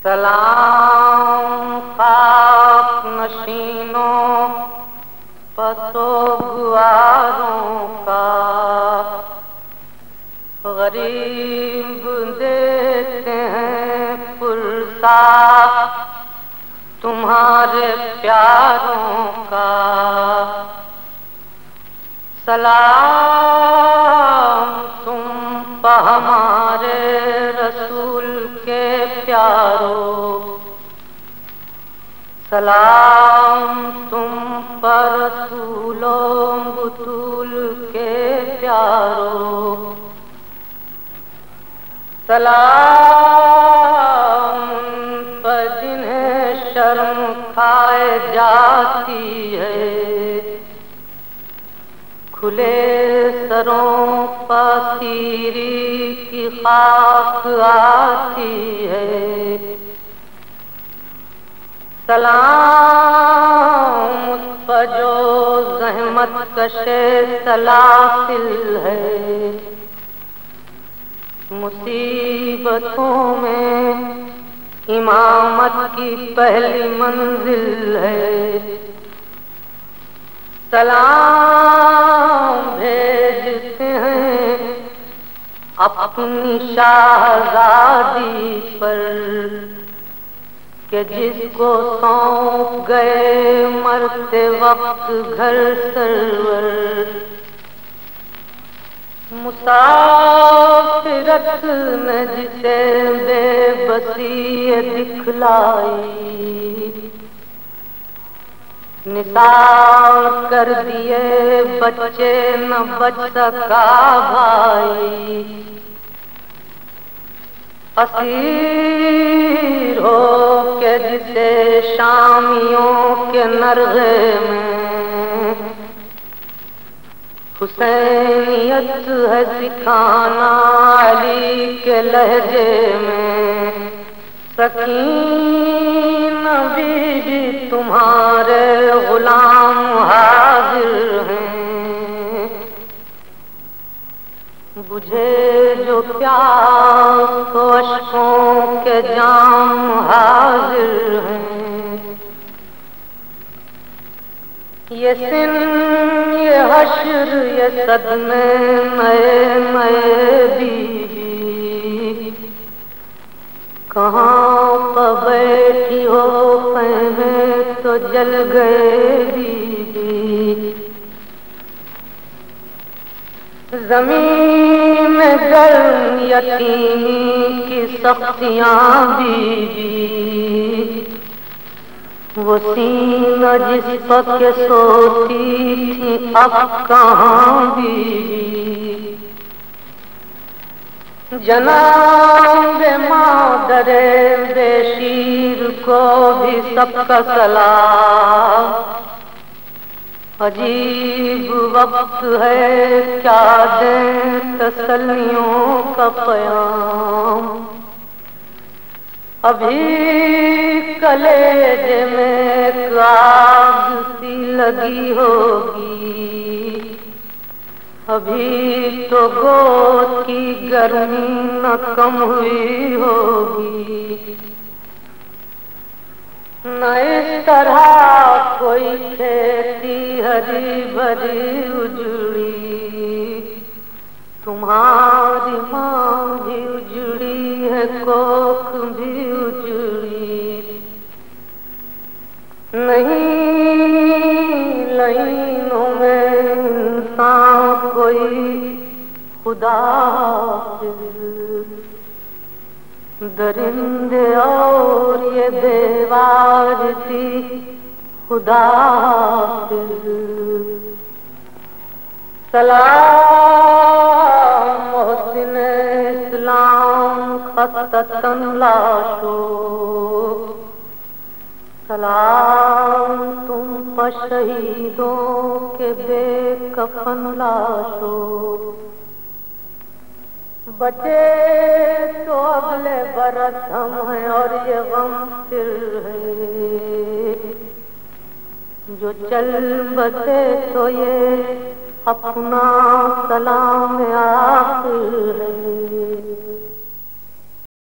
سلام خاک نشینوں پسوگواروں کا، غریب دیتے ہیں پرسا تمہارے پیاروں کا۔ سلام تم پہ ہمارے رسول کے پیاروں، سلام تم پر رسولوں بطول کے پیاروں، سلام ان پر جنہیں شرم کھائے جاتی ہے، کھلے سروں پر سیری کی خاک آتی ہے۔ سلام اس پر جو زحمت کشے سلاسل ہے، مصیبتوں میں امامت کی پہلی منزل ہے۔ سلام بھیجتے ہیں اپنی شہزادی پر کہ جس کو سونپ گئے مرتے وقت گھر سرور، مسافرت میں جسے بے بسی دکھلائی، نثار کر دیے بچے نہ بچ سکا بھائی، اسیر ہو کے جسے شامیوں کے نرغے میں حسینیت ہے سکھانا علی کے لہجے میں، سکینہ بی بی تمہارے غلام حاضر ہیں، بجھے جو پیاس تو اشکوں کے جام حاضر ہیں، یہ سن یہ حشر یہ صدمے نئے نئے بی بی، کہاں پہ بیٹھی ہو خیمے تو جل گئے بی بی، زمین میں گرم یتیمی کی سختیاں بی بی، وہ سینہ جس پر کے سوتی تھی اب کہاں بی بی، جناب مادر بے شیر کو بھی سب کا سلام، عجیب وقت ہے کیا دیں تسلیوں کا پیام، ابھی کلیجے میں ایک آگ سی لگی ہوگی، ابھی تو گود کی گرمی نہ کم ہوئی ہوگی، نہ اس طرح کوئی کھیتی ہری بھری اجڑی، تمہاری ماں بھی اجڑی ہے کوکھ بھی اجڑی، نہیں لائنوں میں انسان کوئی خدا حافظ، درندے اور یہ بیوارثی خدا حافظ، سلام محسن اسلام خستتاً لاشوں، سلام تم پر شہیدوں کے بے کفن لاشوں، بچے تو اگلے برس ہم ہیں اور یہ غم پھر ہے، جو چل بسے تو یہ اپنا سلام آخر ہے۔